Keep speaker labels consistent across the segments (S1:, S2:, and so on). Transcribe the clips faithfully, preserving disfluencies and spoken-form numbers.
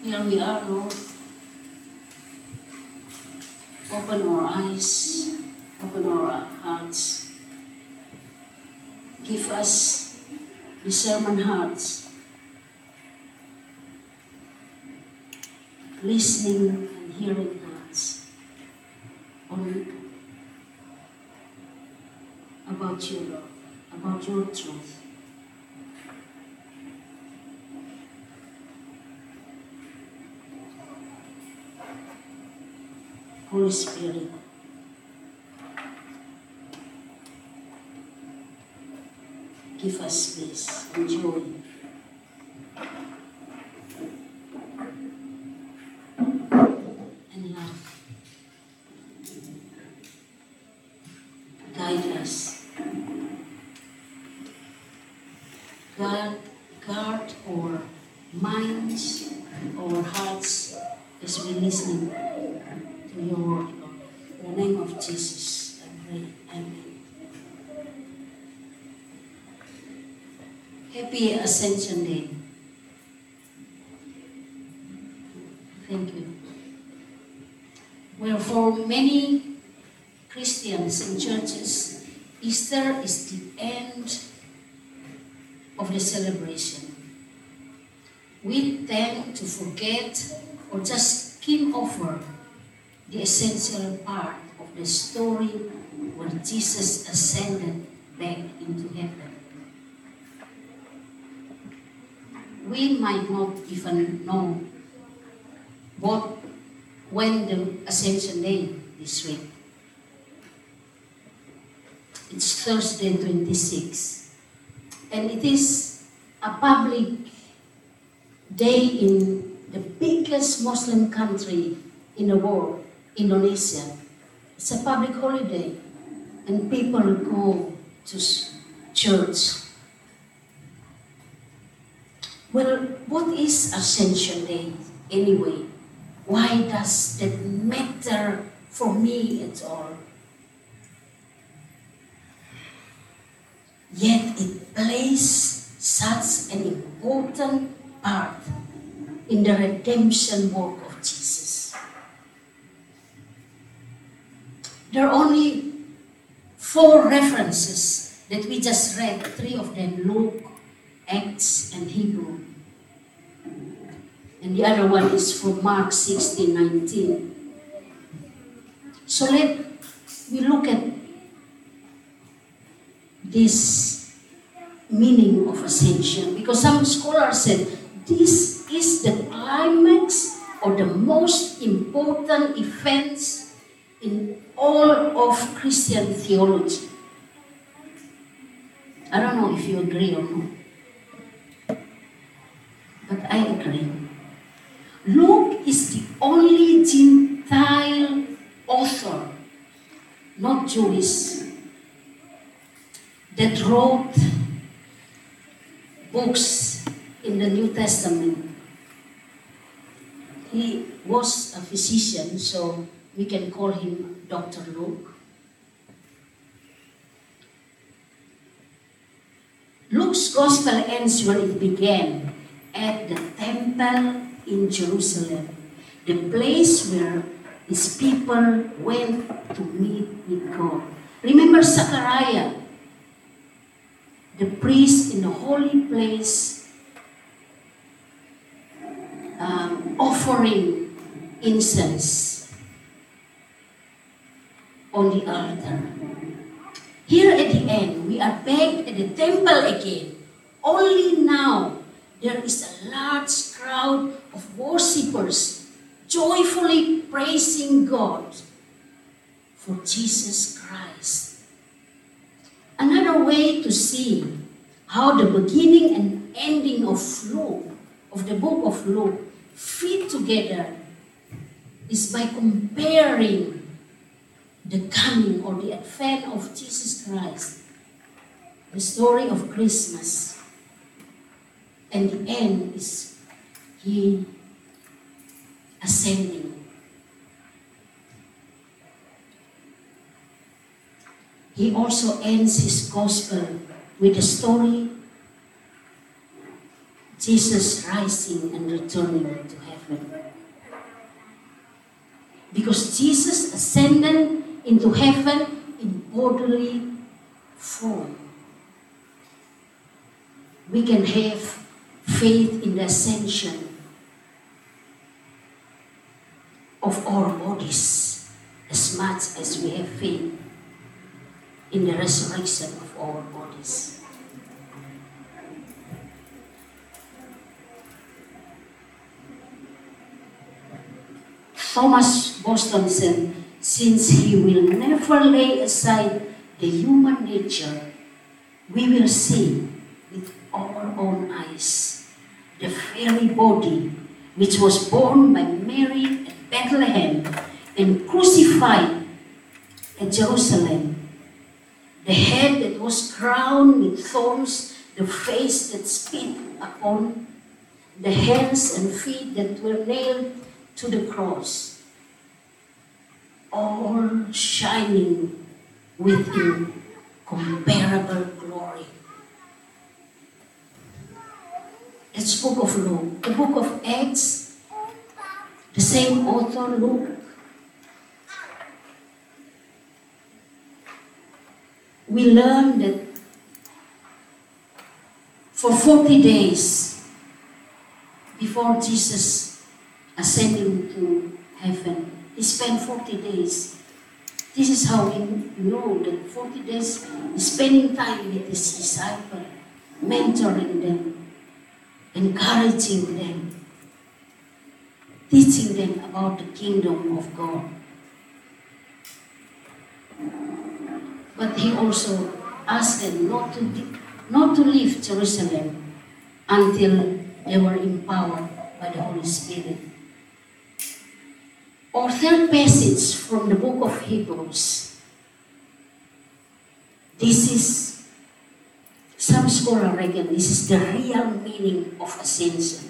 S1: Here we are, Lord. Open our eyes, open our hearts. Give us discernment hearts, listening and hearing hearts on about you, Lord, about your truth. Holy Spirit, give us peace and joy. And love. Guide us. Guard, guard our minds, our hearts as we listen to your word, Lord. In the name of Jesus, I pray. Amen. Happy Ascension Day. Thank you. Well, for many Christians and churches, Easter is the end of the celebration. We tend to forget or just skim over the essential part of the story where Jesus ascended back into heaven. We might not even know what when the Ascension Day this week. It's Thursday twenty-sixth, and it is a public day in the biggest Muslim country in the world, Indonesia. It's a public holiday, and people go to church. Well, what is Ascension Day anyway? Why does that matter for me at all? Yet it plays such an important part in the redemption work of Jesus. There are only four references that we just read, three of them, Luke, Acts, and Hebrew. And the other one is from Mark sixteen nineteen. So let we look at this meaning of ascension, because some scholars said this is the climax or the most important events in all of Christian theology. I don't know if you agree or not, but I agree. Luke is the only Gentile author, not Jewish, that wrote books in the New Testament. He was a physician, so we can call him Doctor Luke. Luke's gospel ends where it began, at the temple in Jerusalem, the place where his people went to meet with God. Remember Zechariah, the priest in the holy place, um, offering incense on the altar. Here at the end, we are back at the temple again. Only now, there is a large crowd of worshippers joyfully praising God for Jesus Christ. Another way to see how the beginning and ending of Luke, of the book of Luke, fit together is by comparing the coming or the advent of Jesus Christ, the story of Christmas, and the end is he ascending. He also ends his gospel with the story Jesus rising and returning to heaven. Because Jesus ascended into heaven in bodily form. We can have faith in the ascension of our bodies as much as we have faith in the resurrection of our bodies. Thomas Boston said, since he will never lay aside the human nature, we will see with our own eyes the very body which was born by Mary at Bethlehem and crucified at Jerusalem, the head that was crowned with thorns, the face that spit upon, the hands and feet that were nailed to the cross, all shining with incomparable glory. Let's book of Luke, the book of Acts, the same author, Luke. We learn that for forty days before Jesus ascending to heaven, he spent forty days. This is how we know that forty days is spending time with his disciples, mentoring them, encouraging them, teaching them about the kingdom of God. But he also asked them not to, not to leave Jerusalem until they were empowered by the Holy Spirit. Our third passage from the book of Hebrews. This is, some scholars reckon, this is the real meaning of ascension.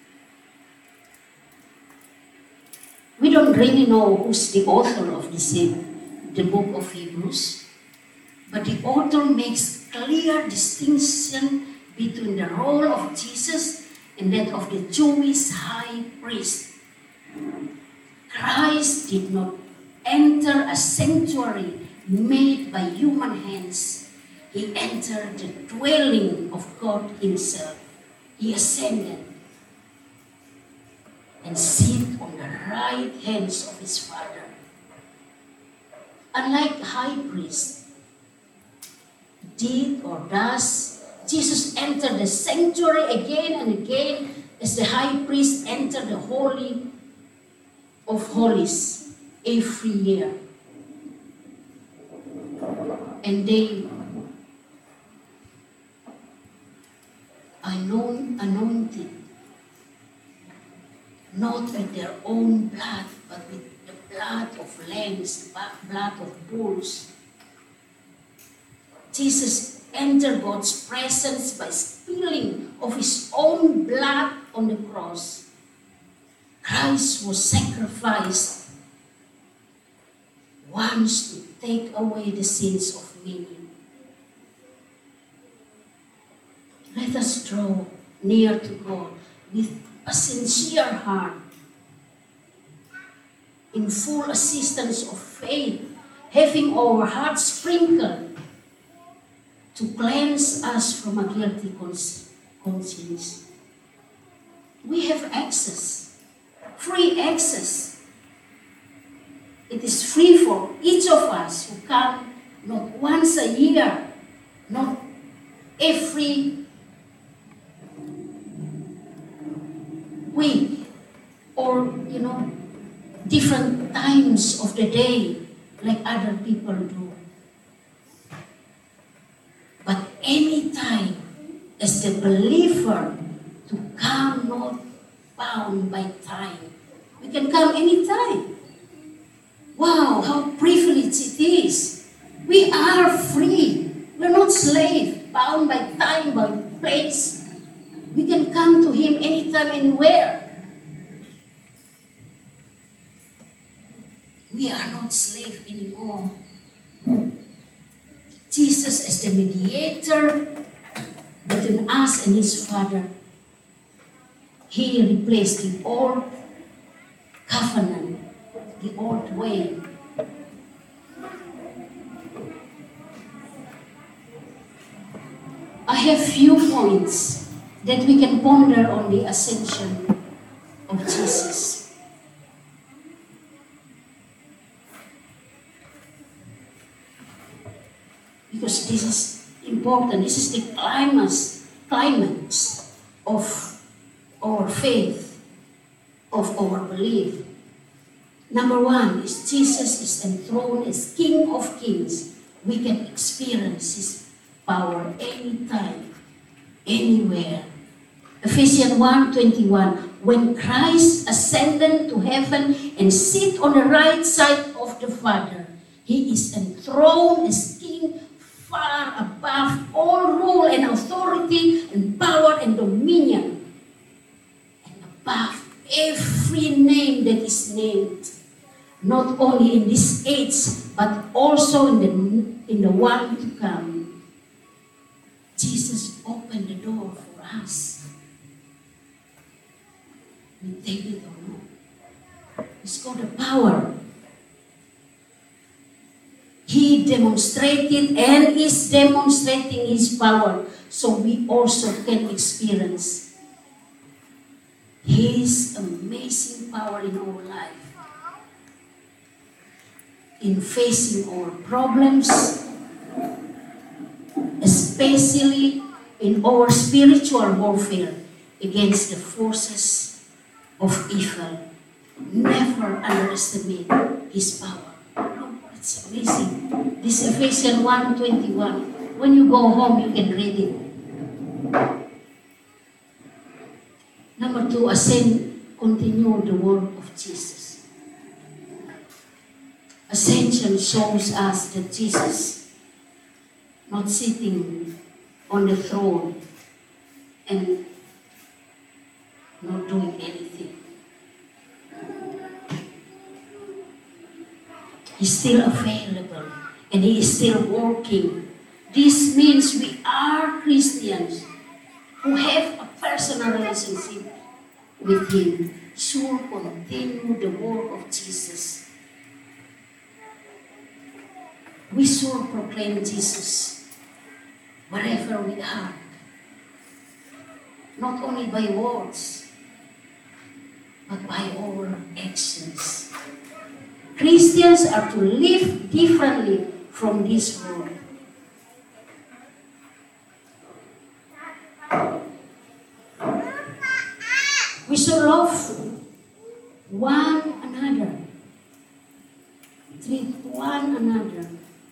S1: We don't really know who's the author of this, the book of Hebrews, but the author makes clear distinction between the role of Jesus and that of the Jewish high priest. Christ did not enter a sanctuary made by human hands. He entered the dwelling of God himself. He ascended and sit on the right hands of his Father. Unlike the high priest did or does, Jesus entered the sanctuary again and again as the high priest entered the Holy of Holies every year. And they anoint, anointed, not with their own blood, but with the blood of lambs, the blood of bulls. Jesus entered God's presence by spilling of his own blood on the cross. Christ was sacrificed once to take away the sins of many. Let us draw near to God with a sincere heart, in full assistance of faith, having our hearts sprinkled to cleanse us from a guilty conscience. We have access, free access. It is free for each of us who come not once a year, not every week, or, you know, different times of the day like other people do. But any time as the believer to come not bound by time. We can come anytime. Wow, how privileged it is. We are free. We're not slaves, bound by time, by place. We can come to him anytime, anywhere. We are not slaves anymore. Jesus is the mediator between us and his Father. He replaced the old covenant, the old way. I have few points that we can ponder on the ascension of Jesus. Because this is important. This is the climax, climax of our faith, of our belief. Number one is Jesus is enthroned as King of Kings. We can experience His power anytime, anywhere. Ephesians one twenty-one, when Christ ascended to heaven and sit on the right side of the Father, He is enthroned as King far above all rule and authority and power and dominion, and above every name that is named, not only in this age, but also in the, in the one to come. Jesus opened the door for us. We take it or not. It's called the power. He demonstrated and is demonstrating His power, so we also can experience His amazing power in our life. In facing our problems, especially in our spiritual warfare against the forces of evil. Never underestimate His power. It's amazing. This Ephesians one twenty-one. When you go home, you can read it. Number two, ascend, continue the work of Jesus. Ascension shows us that Jesus not sitting on the throne and not doing anything. He's still available and He is still working. This means we are Christians who have a personal relationship with Him. Should continue the work of Jesus. We should proclaim Jesus wherever we are. Not only by words, but by our actions. Christians are to live differently from this world. We should love one another, treat one another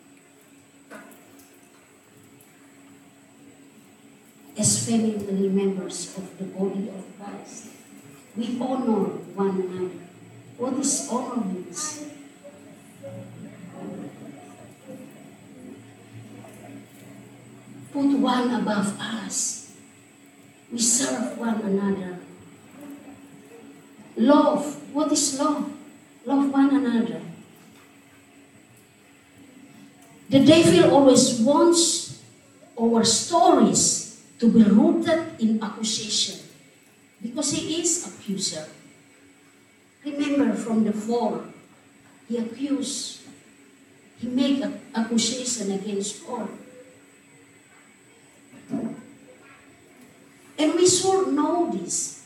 S1: as family members of the body of Christ. We honor one another. What is honor means? Put one above us. We serve one another. Love. What is love? Love one another. The devil always wants our stories to be rooted in accusation because he is accuser. Remember from the fall, he accused, he made an accusation against all. And we should know this.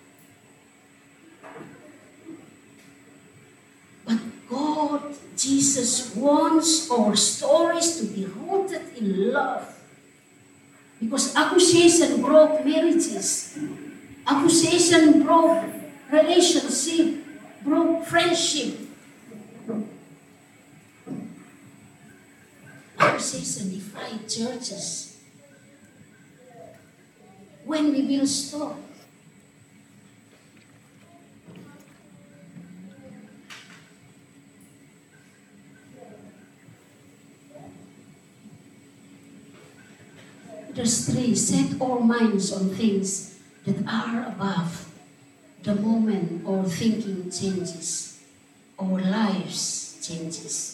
S1: But God, Jesus wants our stories to be rooted in love. Because accusation broke marriages. Accusation broke relationship, broke friendship. Accusation divided churches. When we will stop? Verse three, set our minds on things that are above. The moment our thinking changes, our lives changes.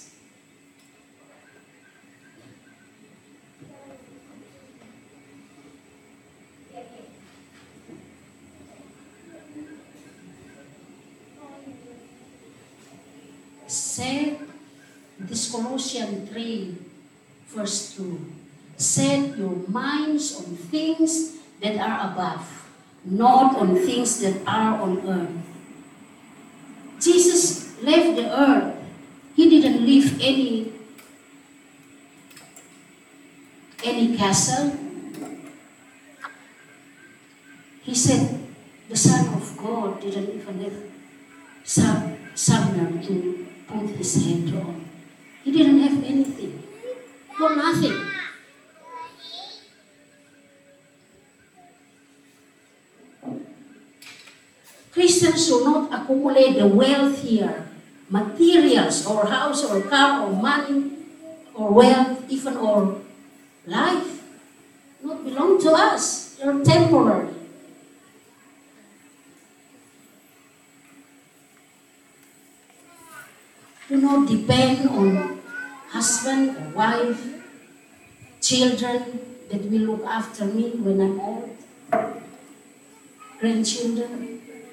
S1: Set, this Colossians three, verse two. Set your minds on things that are above, not on things that are on earth. Jesus left the earth. He didn't leave any, any castle. He said the Son of God didn't even have some, somewhere to put his head on. He didn't have anything. No, nothing. Christians should not accumulate the wealth here, materials or house or car or money or wealth, even or life. Not belong to us. They're temporary. Do not depend on husband or wife, children that will look after me when I'm old, grandchildren.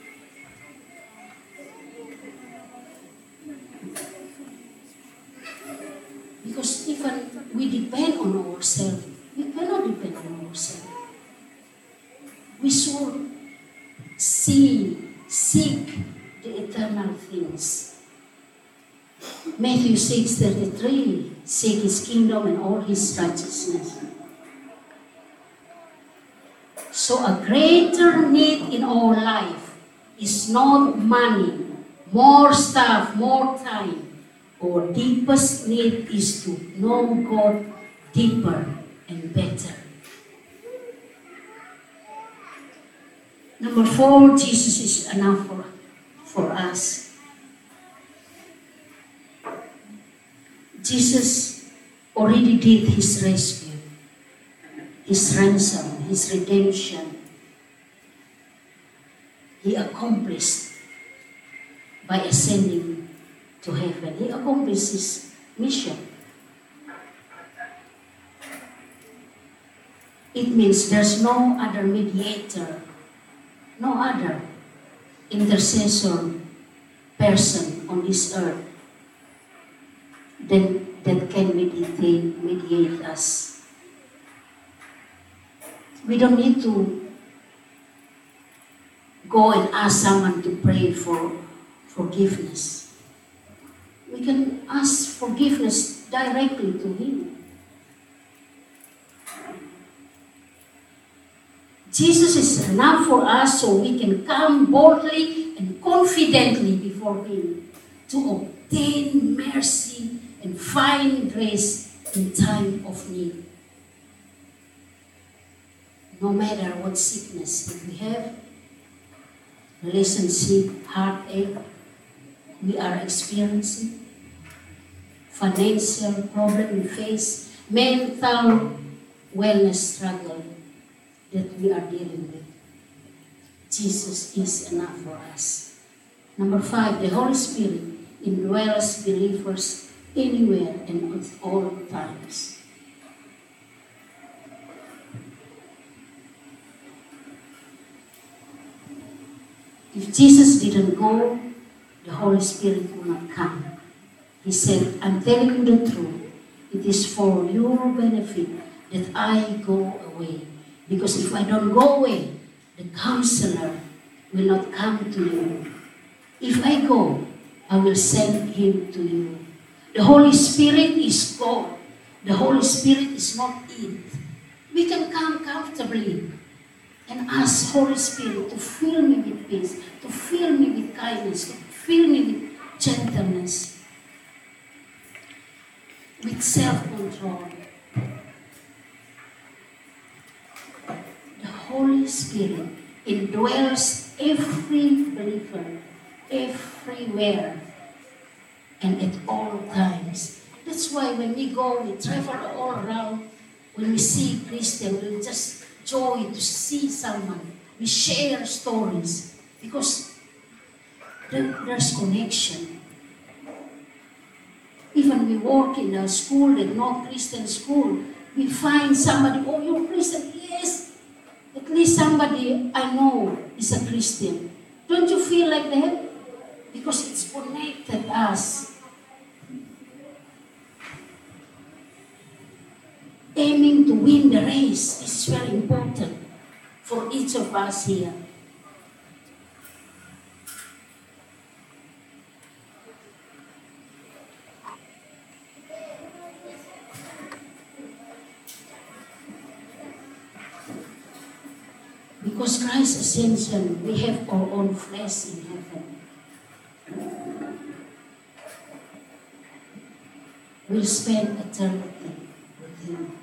S1: Because even we depend on ourselves, we cannot depend on ourselves. We should see, seek the eternal things. Matthew six thirty-three, seek his kingdom and all his righteousness. So a greater need in our life is not money, more stuff, more time. Our deepest need is to know God deeper and better. Number four, Jesus is enough for, for us. Jesus already did his rescue, his ransom, his redemption. He accomplished by ascending to heaven. He accomplished his mission. It means there's no other mediator, no other intercessor person on this earth that, that can mediate, mediate us. We don't need to go and ask someone to pray for forgiveness. We can ask forgiveness directly to him. Jesus is enough for us so we can come boldly and confidently before him to obtain mercy and find grace in time of need. No matter what sickness that we have, relationship, heartache, we are experiencing, financial problem we face, mental wellness struggle that we are dealing with. Jesus is enough for us. Number five, the Holy Spirit indwells believers anywhere and at all times. If Jesus didn't go, the Holy Spirit will not come. He said, I'm telling you the truth. It is for your benefit that I go away. Because if I don't go away, the counselor will not come to you. If I go, I will send him to you. The Holy Spirit is God. The Holy Spirit is not it. We can come comfortably and ask Holy Spirit to fill me with peace, to fill me with kindness, to fill me with gentleness, with self-control. The Holy Spirit indwells every believer, everywhere, and at all times. That's why when we go, we travel all around, when we see Christians, we just joy to see someone. We share stories because there, there's connection. Even we work in a school, a non-Christian school, we find somebody, oh, you're Christian? Yes. At least somebody I know is a Christian. Don't you feel like that? Because it's connected us. aiming to win the race. This is very important for each of us here. Because Christ's ascension, we have our own flesh in heaven. We'll spend eternity with Him.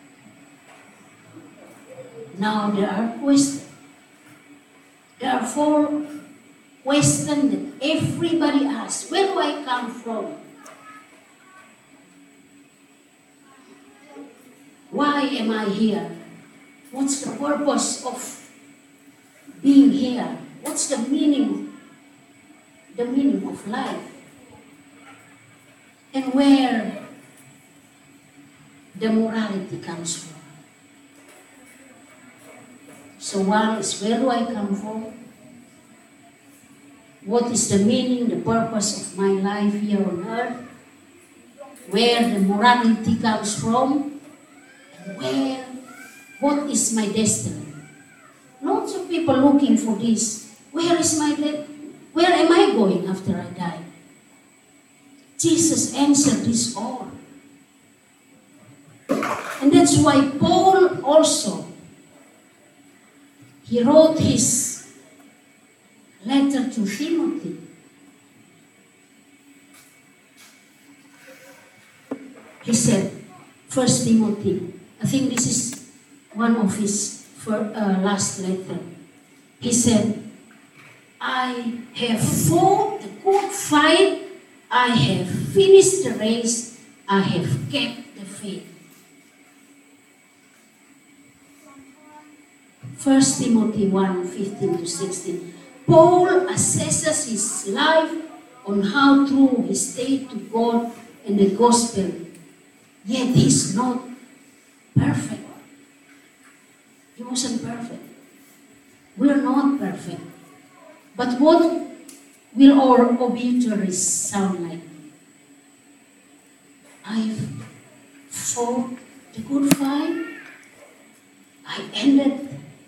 S1: Now there are questions. There are four questions that everybody asks. Where do I come from? Why am I here? What's the purpose of being here? What's the meaning, the meaning of life? And where the morality comes from. So one is, where do I come from? What is the meaning, the purpose of my life here on earth? Where the morality comes from? And where, what is my destiny? Lots of people looking for this. Where is my de- Where am I going after I die? Jesus answered this all. And that's why Paul also, he wrote his letter to Timothy. He said, First Timothy, I think this is one of his for, uh, last letter. He said, I have fought the good fight, I have finished the race, I have kept the faith. First Timothy one, fifteen to sixteen. Paul assesses his life on how true he stayed to God and the gospel, yet he's not perfect. He wasn't perfect. We're not perfect. But what will our obituaries sound like? I've fought the good fight. I ended.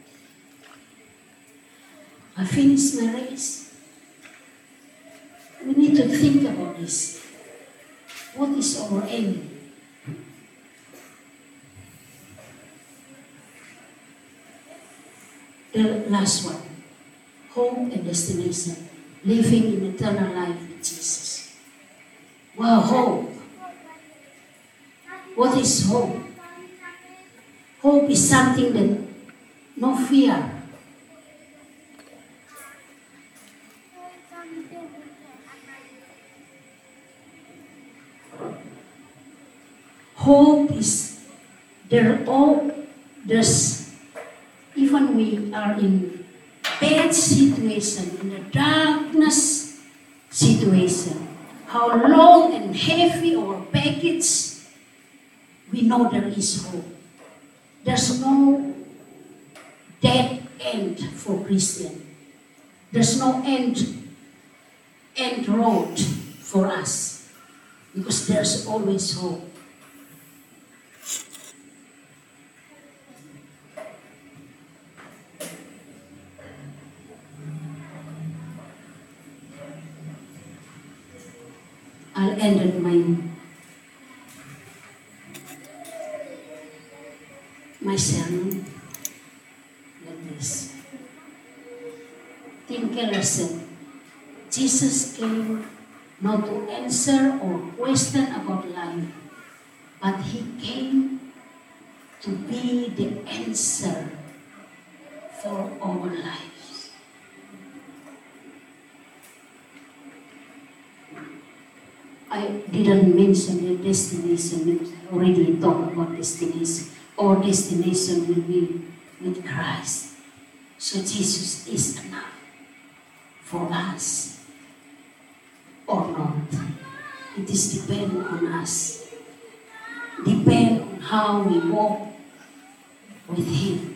S1: I finished my race. We need to think about this. What is our aim? The last one, hope and destination, living in eternal life with Jesus. Wow, hope. What is hope? Hope is something that no fear. Hope is there. All there's. Even we are in bad situation, in a darkness situation, how long and heavy our baggage, we know there is hope. There's no dead end for Christian. There's no end, end road for us, because there's always hope. I'll end at my, my sermon like this. Tim Keller said, Jesus came not to answer or question about life, but He came to be the answer for our lives. I didn't mention the destination because I already talked about destination. Our destination will be with Christ. So Jesus is enough for us or not. It is dependent on us. Depend on how we walk with Him.